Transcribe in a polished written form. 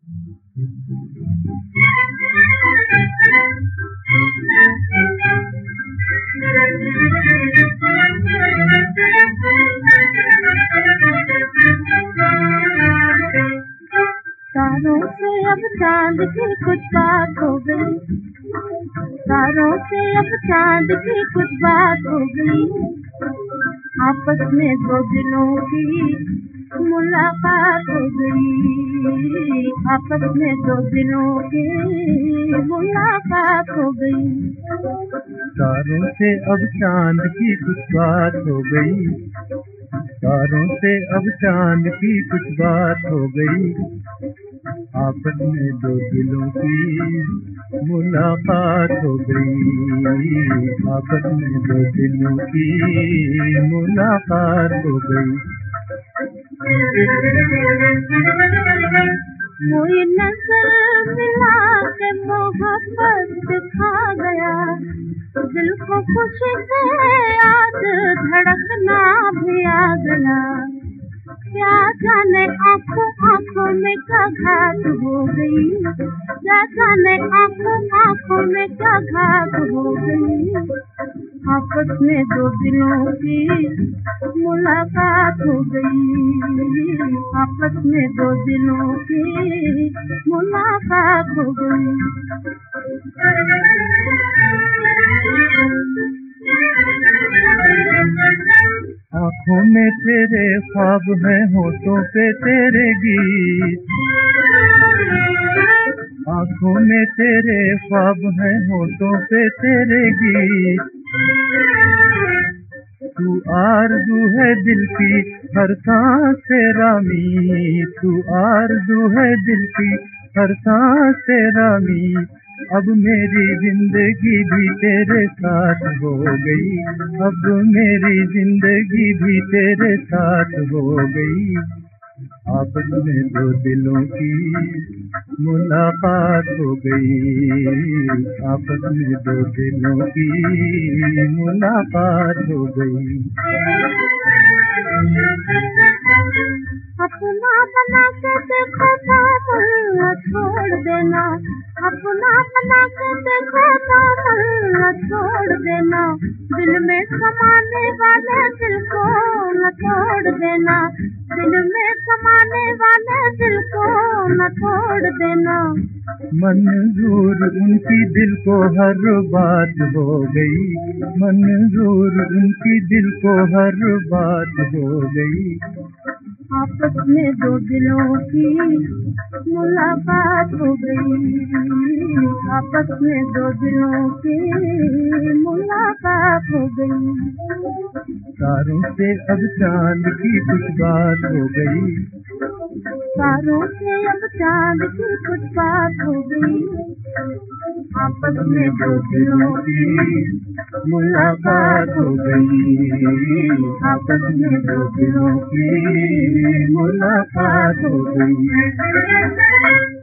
तारों से अब चांद की कुछ बात हो गई, तारों से अब चांद की कुछ बात हो गई। आपस में दो दिलों की मुलाकात हो गई, आपस में दो दिलों की मुलाकात हो गई। तारों से अब चांद की कुछ बात हो गई, तारों से अब चांद की कुछ बात हो गई। आपस में दो दिलों की मुलाकात हो गई, आपस में दो दिलों की मुलाकात हो गई। कोई नजर मिला के मोहब्बत दिखा गया, दिल को खुशी से आज धड़कना भी आ गया। क्या जाने आँखों आँखों में क्या घात हो गई, क्या जाने आँखों आँखों में क्या घात हो गई। आपस में दो दिलों की मुलाकात हो गई, आपस में दो दिलों की मुलाकात हो गई। आँखों में तेरे ख्वाब हैं, होठों पे तेरे गीत। आँखों में तेरे ख्वाब हैं, होठों पे तेरे गीत। तू आरज़ू है दिल की हर सांस तेरा मीत, तू आरज़ू है दिल की हर सांस तेरा मीत। अब मेरी जिंदगी भी तेरे साथ हो गई, अब मेरी जिंदगी भी तेरे साथ हो गई। आपस में दो दिलों की मुलाकात हो गई, आपस में दो दिलों की मुलाकात हो गई। अपना बना के देखो तो न छोड़ देना, अपना बना के देखो तो न छोड़ देना। दिल में समाने वाले दिल को न तोड़ देना, दिल में समाने वाले दिल को न तोड़ देना। मंजूर उनकी दिल को हर बात हो गई, मंजूर उनकी दिल को हर बात हो गई। आपस में दो दिलों की मुलाकात हो गई, आपस में दो दिलों की मुलाकात हो गई। तारों से अब चांद की कुछ बात हो गई, तारों से अब चांद की कुछ बात हो गई। आपस में दो दिलों की मुलाकात हो गई, आपस में दो दिलों की मुलाकात हो गई।